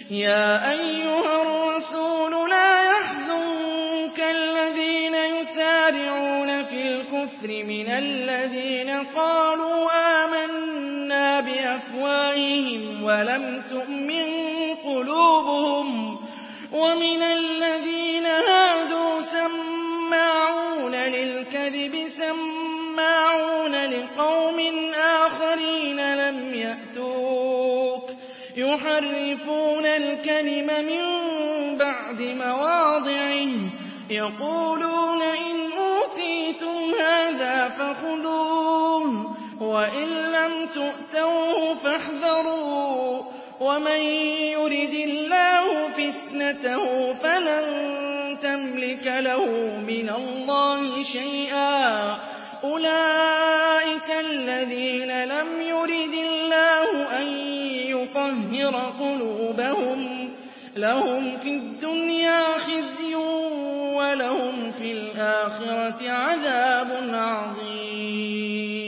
يَا أَيُّهَا الرَّسُولُ لَا يَحْزُنكَ الَّذِينَ يُسَارِعُونَ فِي الْكُفْرِ مِنَ الَّذِينَ قَالُوا آمَنَّا بِأَفْوَاهِهِمْ وَلَمْ تُؤْمِن قُلُوبُهُمْ وَمِنَ الَّذِينَ هَادُوا سَمَّاعُونَ لِلْكَذِبِ سَمَّاعُونَ لِقَوْمٍ آخَرِينَ لَمْ يَأْتُوكَ يُحَرِّفُونَ الْكَلِمَ مِن بَعْدِ مَوَاضِعِهِ يَقُولُونَ إِنْ أُوتِيتُمْ هَٰذَا فَخُذُوهُ وَإِن لَّمْ تُؤْتَوْهُ فَاحْذَرُوا وَمَن يُرِدِ اللَّهُ فِتْنَتَهُ فَلَن تَمْلِكَ لَهُ مِنَ اللَّهِ شَيْئًا أُولَٰئِكَ الَّذِينَ لَمْ يُرِدِ اللَّهُ أَن يُطَهِّرَ قُلُوبَهُمْ لَهُمْ فِي الدُّنْيَا خِزْيٌ وَلَهُمْ فِي الْآخِرَةِ عَذَابٌ عَظِيمٌ